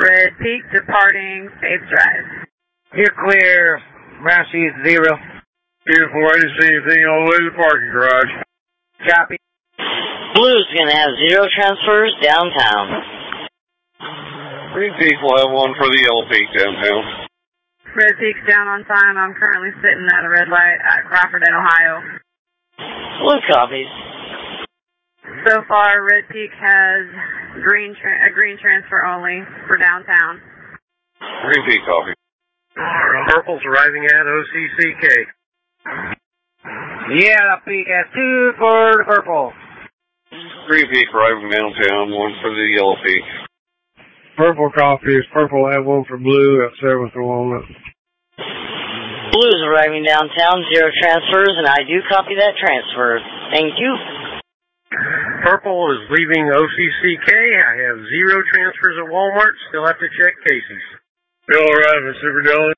Red Peak departing Faith Drive. You're clear. Round sheet 0. Beautiful, I didn't see anything all the way to the parking garage. Copy. Blue's going to have 0 transfers downtown. Green Peak will have 1 for the Yellow Peak downtown. Red Peak's down on time. I'm currently sitting at a red light at Crawford and Ohio. Blue copies. So far, Red Peak has a green transfer only for downtown. Green Peak copy. Purple's arriving at OCCK. Yellow Peak has 2 for the purple. Green Peak arriving downtown, 1 for the Yellow Peak. Purple copies. Purple will have 1 for blue at 7th and Walnut. Blue's arriving downtown, 0 transfers, and I do copy that transfer. Thank you. Purple is leaving OCCK. I have 0 transfers at Walmart. Still have to check Casey's. Bill arriving, Super Deli.